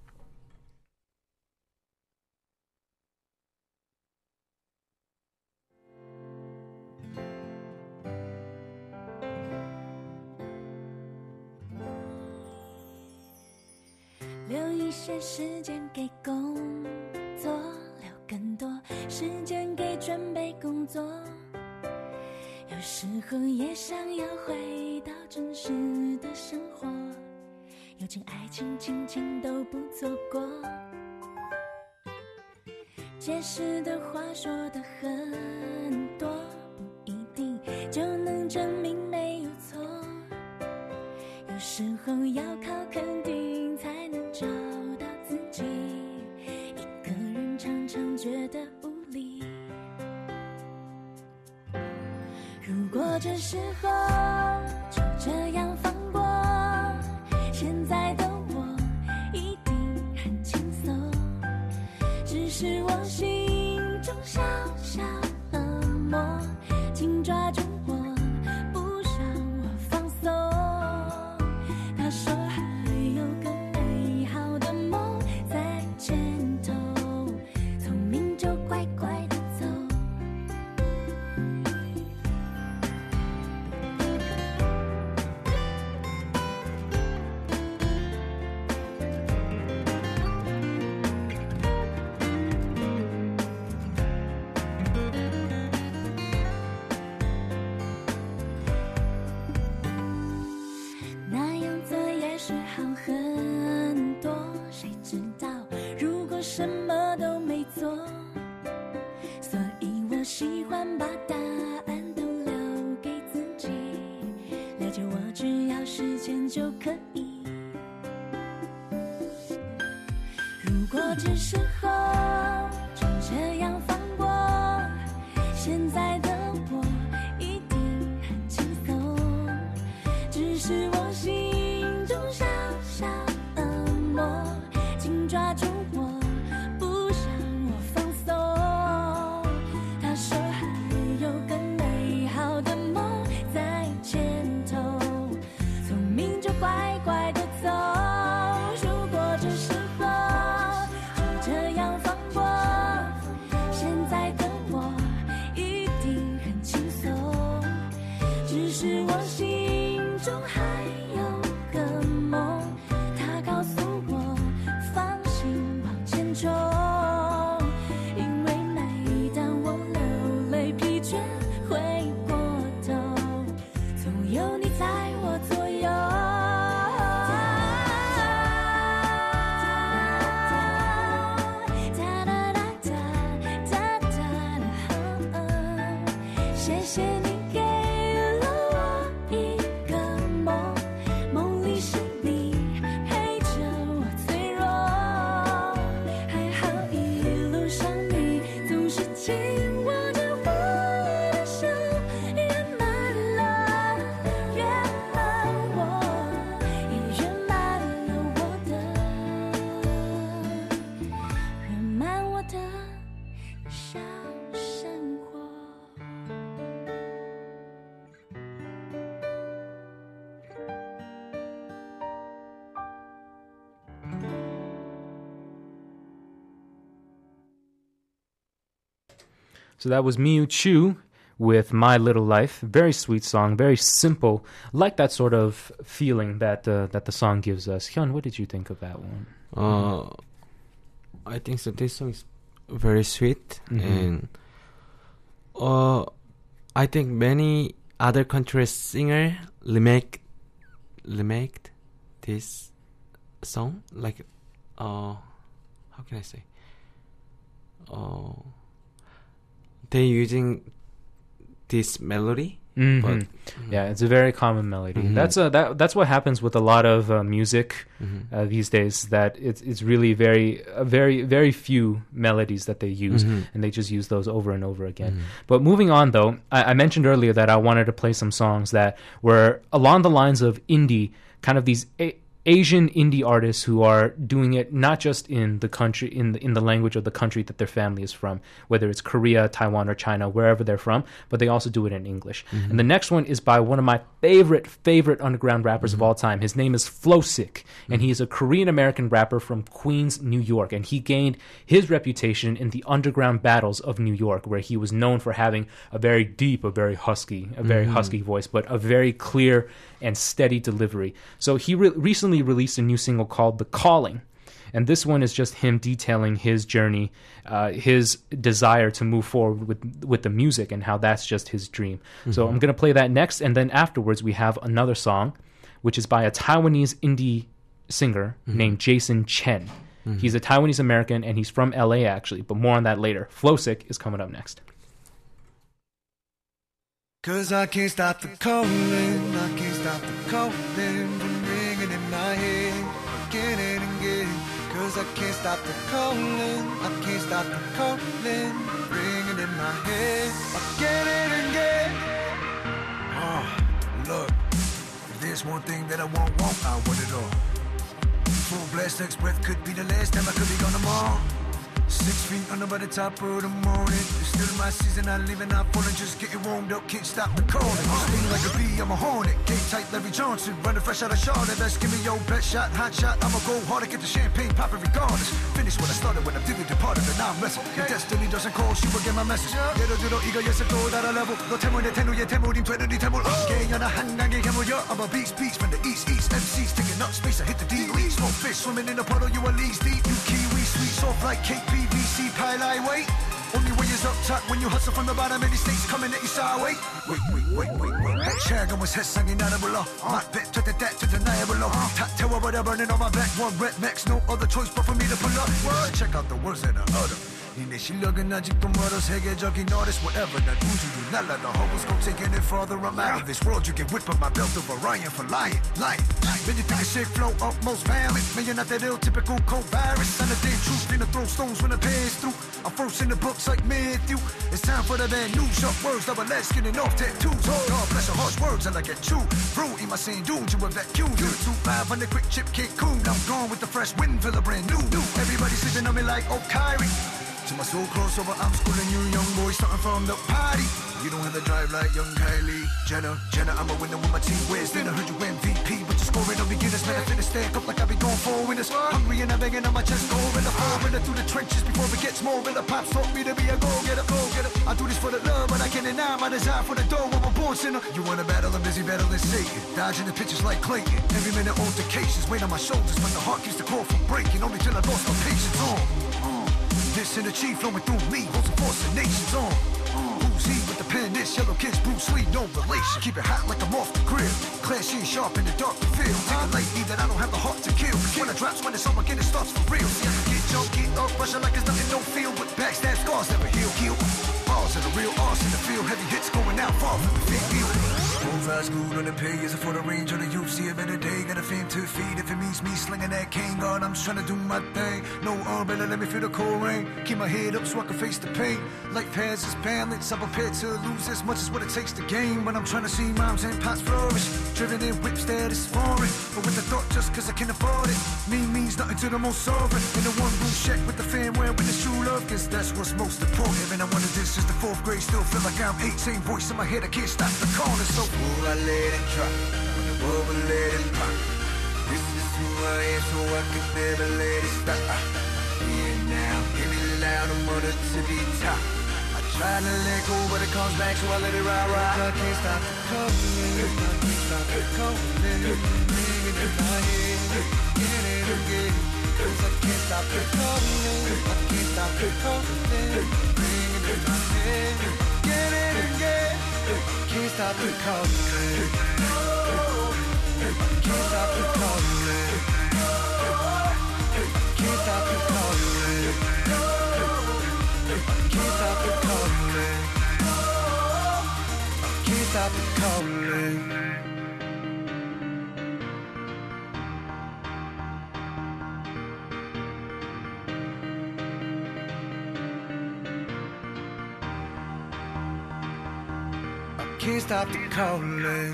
留一些时间给工作，留更多时间给准备工作。有时候也想要回到真实的生活，友情爱情亲情都不错过。解释的话说得很多，不一定就能证明没有错。有时候要靠肯定才能找到自己，一个人常常觉得无力。如果这时候就这样放过，现在的我一定很轻松。只是我心中小小恶魔，紧抓住我，不让我放松。他说还有更美好的梦在前头，聪明就乖乖的走。那样做也许好很多，谁知道如果什么都没做。所以我喜欢把答案都留给自己，了解我只要时间就可以。如果这时候就这样放过，现在的我一定很轻松。只是我心中小小恶魔，紧抓住我，不让我放松。他说还有更美好的梦在前头，聪明就乖乖的走。如果这时候就这样放过，现在的我一定很轻松。只是我心中还有个梦，他告诉我放心往前冲。因为每当我流泪疲倦回过头，总有你在我左右。谢谢你给了我一个梦， So that was Miyu Chu with My Little Life. Very sweet song, very simple. Like that sort of feeling that that the song gives us. Hyun, what did you think of that one? I think so. This song is very sweet, and I think many other countries' singer remake this song. Like, how can I say? They using this melody. But, yeah, it's a very common melody. That's what happens with a lot of music these days. That it's really very few melodies that they use, and they just use those over and over again. But moving on, though, I mentioned earlier that I wanted to play some songs that were along the lines of indie, kind of these Asian indie artists who are doing it not just in the country, in the language of the country that their family is from, whether it's Korea, Taiwan, or China, wherever they're from, but they also do it in English. And the next one is by one of my favorite underground rappers of all time. His name is Flowsick, and he is a Korean-American rapper from Queens, New York, and he gained his reputation in the underground battles of New York, where he was known for having a very deep, a very husky voice, but a very clear and steady delivery. So he recently released a new single called The Calling, and this one is just him detailing his journey, his desire to move forward with the music, and how that's just his dream. So I'm going to play that next, and then afterwards we have another song which is by a Taiwanese indie singer named Jason Chen. He's a Taiwanese American, and he's from LA actually, but more on that later. Flowsick is coming up next. Cause I can't stop the calling, I can't stop the calling from ringing in my head again and again. Cause I can't stop the calling, I can't stop the calling ringing in my head again and again. Look, if there's one thing that I want, I want it all. Full blast, next breath could be the last time I could be gone tomorrow. 6 feet under by the top of the morning. It's still my season, I live and I falling. Just getting warmed up, can't stop the calling. Sting like a bee, I'm a hornet. Game tight, Larry Johnson. Running fresh out of Charlotte. Best give me your best shot, hot shot. I'ma go hard to get the champagne popping regardless. Finish what I started when I'm deeply departed and now I'm wrestling. Your destiny doesn't call, she will get my message. 예로 들어 이거 예습도 달아 level. 너 태물의 태누의 태물임 되는 이 태물. 개연아 한강의 괴물여. I'm a beast from the east. MCs taking up space, I hit the D-League. Smoke fish swimming in the puddle, you at least deep. You kiwi sweet, soft like KPVC pile I wait. Only way is up top when you hustle from the bottom. Any states coming at you sideways. Wait. 해체하면 세상이 나를 불러. 맛배 to the 나의 불러. 다 태워버려 burning on my back. One red max, no other choice but for me to pull up. Check out the words that I utter. 니네 실력은 아직도 멀어 세계적인 artist whatever 난 우주로 날아 the hoes go taking it further I'm out of this world you can whip up my belt of Orion for lying when you think a shit flow up most violent man you're not that ill typical cold virus I'm the damn truth finna throw stones when I pass through I'm first in the books like Matthew it's time for the bad news sharp words double edged skinning off tattoos oh God bless your harsh words and I get you through in my scene doomed to a vacuum 2-500 quick chip kick coon I'm gone with the fresh wind feel a brand new everybody sleeping on me like oh Kyrie to my soul crossover, I'm schooling you young boys starting from the party. You don't have to drive like young Kylie Jenner, I'm a winner with my team wins. Then I heard you MVP, but you're scoring on beginners. Man, I finna stack up like I be going for winners. Hungry and I'm banging on my chest, go in the floor, in through the trenches before it gets more. And the pops taught me to be a go-getter. I do this for the love, but I can't deny my desire for the dough. I'm a born sinner. You wanna battle, I'm busy battling Satan, dodging the pitches like Clayton. Every minute altercations, weight on my shoulders, but the heart keeps the core from breaking. Only till I lost my patience This and the chief flowing through me, holds a force of nations on. Who's he with the pen? This yellow kid's Bruce Lee, no relation. Keep it hot like I'm off the grill. Classy and sharp in the dark to feel. Take a lightly that I don't have the heart to kill. When it drops, when it's over, again it starts for real. See, I can get jumped, get up, rushing like it's nothing, no feel. But backstab scars never heal. Balls in the real arse in the field. Heavy hits going out far from the field. Fast school on the pay is for the range on the youth. See a better day, got a fame to feed. If it means me slinging that cane guard, I'm just trying to do my thing. No umbrella, let me feel the cold rain. Keep my head up so I can face the pain. Life has its balance, I'm prepared to lose as much as what it takes to gain. But I'm trying to see moms and pops flourish. Driven in whips that is foreign. But with the thought just cause I can afford it. Means nothing to the most sovereign. In a one room shack with the fan wearing with the true love. Guess that's what's most important. And I wanted this since the 4th grade. Still feel like I'm 8. Same voice in my head, I can't stop the calling. So I let it drop, over let it pop. This is who I am, so I can never let it stop. Here now, hear me loud, I'm on the tippy top. I Trying to let go, but it comes back, so I let it ride. I can't stop the calling. I can't stop the calling. Ringing in my head, again and again. 'Cause I can't stop the calling. I can't stop the calling. Ringing in my head, again and again. Can't stop the calling. Can't stop the calling. Can't stop the calling. Can't stop the calling. Can't stop the calling. Can't stop the calling.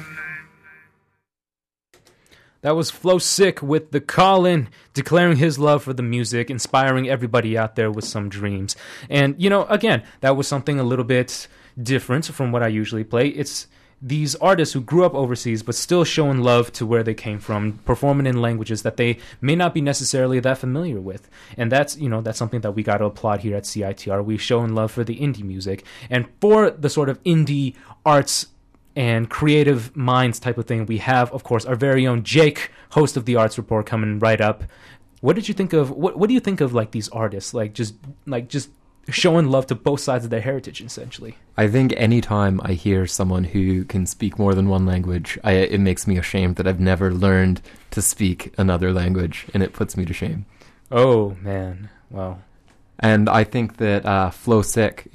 That was Flow Sick with The Callin', declaring his love for the music, inspiring everybody out there with some dreams. And, you know, again, that was something a little bit different from what I usually play. It's these artists who grew up overseas but still showing love to where they came from, performing in languages that they may not be necessarily that familiar with. And that's, you know, that's something that we got to applaud here at CITR. We've shown love for the indie music and for the sort of indie arts and creative minds type of thing. We have, of course, our very own Jake, host of the Arts Report, coming right up. What did you think of what do you think of like these artists like just showing love to both sides of their heritage, essentially? I think anytime I hear someone who can speak more than one language, it makes me ashamed that I've never learned to speak another language, and it puts me to shame. Oh man, wow. And I think that Flow Sick,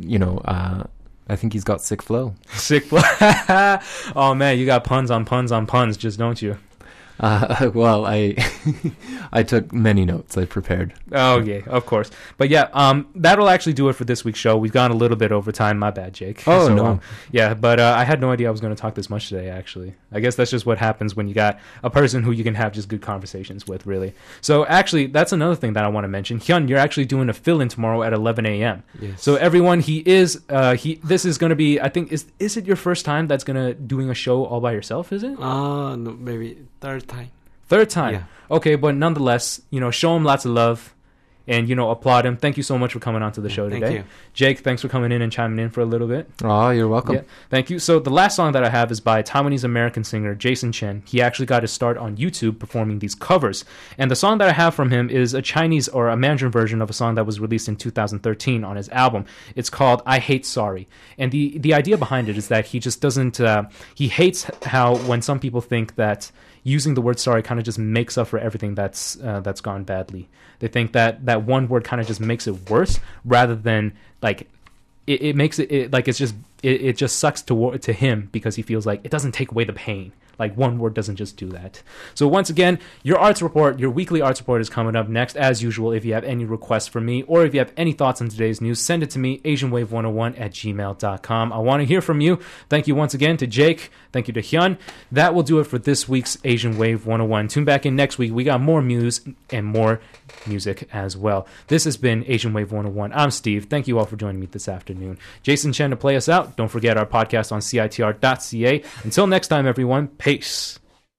I think he's got sick flow. Sick flow. Oh man, you got puns on puns on puns, just don't you? Well, I took many notes. I prepared. Oh yeah, of course. But yeah, that'll actually do it for this week's show. We've gone a little bit over time. My bad, Jake. Oh no. Yeah, but I had no idea I was going to talk this much today. Actually, I guess that's just what happens when you got a person who you can have just good conversations with, really. So actually, that's another thing that I want to mention. Hyun, you're actually doing a fill-in tomorrow at 11 a.m. Yes. So everyone, this is going to be. I think is it your first time that's doing a show all by yourself? Is it? No, maybe third time. Third time. Yeah. Okay, but nonetheless, show him lots of love and, applaud him. Thank you so much for coming onto the show today. Thank you. Jake, thanks for coming in and chiming in for a little bit. Oh, you're welcome. Yeah, thank you. So the last song that I have is by Taiwanese-American singer Jason Chen. He actually got his start on YouTube performing these covers. And the song that I have from him is a Chinese or a Mandarin version of a song that was released in 2013 on his album. It's called I Hate Sorry. And the idea behind it is that he just doesn't... he hates how when some people think that using the word sorry kind of just makes up for everything that's gone badly. They think that one word kind of just makes it worse rather than like it makes it like it just sucks to him because he feels like it doesn't take away the pain. Like one word doesn't just do that. So once again, your arts report, your weekly arts report is coming up next. As usual, if you have any requests for me or if you have any thoughts on today's news, send it to me, asianwave101@gmail.com. I want to hear from you. Thank you once again to Jake. Thank you to Hyun. That will do it for this week's Asian Wave 101. Tune back in next week. We got more news and more music as well. This has been Asian Wave 101. I'm Steve. Thank you all for joining me this afternoon. Jason Chen to play us out. Don't forget our podcast on CITR.ca. Until next time, everyone. Peace.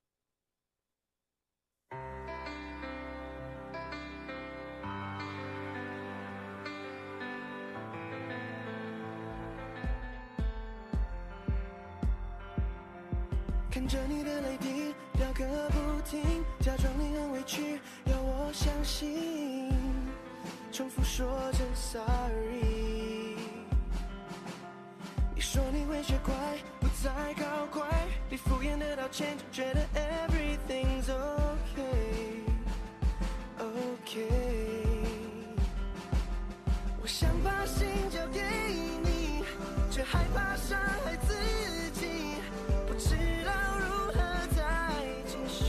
Everything's okay, okay. 我想把心交给你，却害怕伤害自己，不知道如何再继续。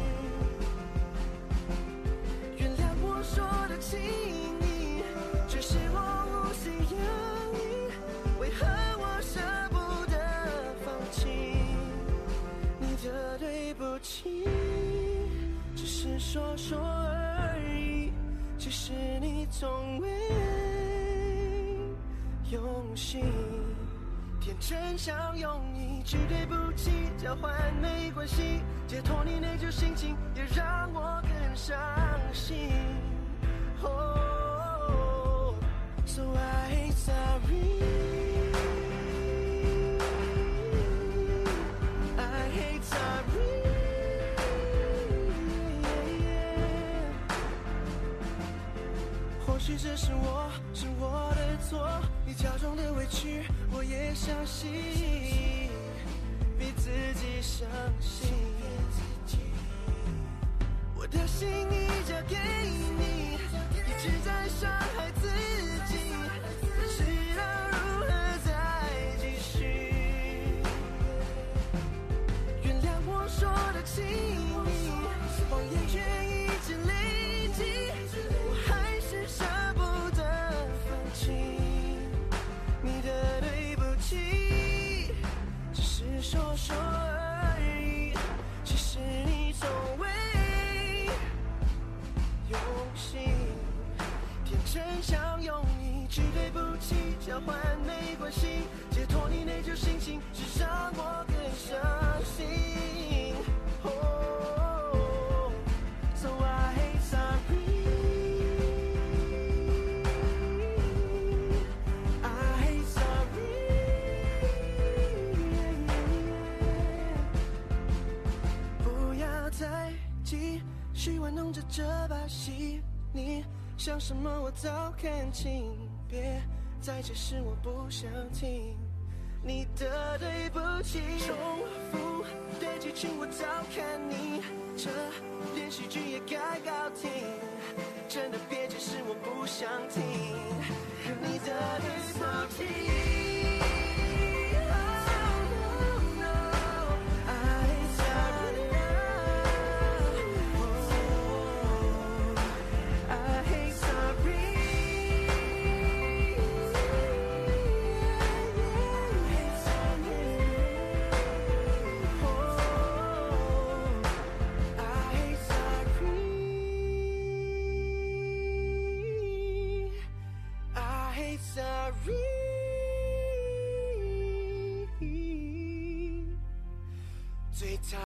原谅我说的亲昵，却是我无心养你，为何我舍不得放弃？ 你的对不起，只是说说而已，其实你从未用心。天真想用一句对不起交换没关系，解脱你内疚心情，也让我更伤心。哦。 So I hate sorry. I hate sorry. 或许这是我的错，你假装的委屈我也相信，逼自己相信。我的心已交给你，一直在伤害自己，不知道如何再继续。原谅我说的亲密，谎言却一直累积，我还是舍不得放弃你的对不起，只是说说而已，其实你从未用心，天真想用一句对不起交换没关系，解脱你内疚心情，只让我更伤心。Oh, so I hate sorry. I hate sorry. 不要再继续玩弄着这把戏，你想什么我早看清，别再解释我不想听你的对不起，重复的剧情我早看腻，这连续剧也该告停，真的别解释我不想听你的对不起。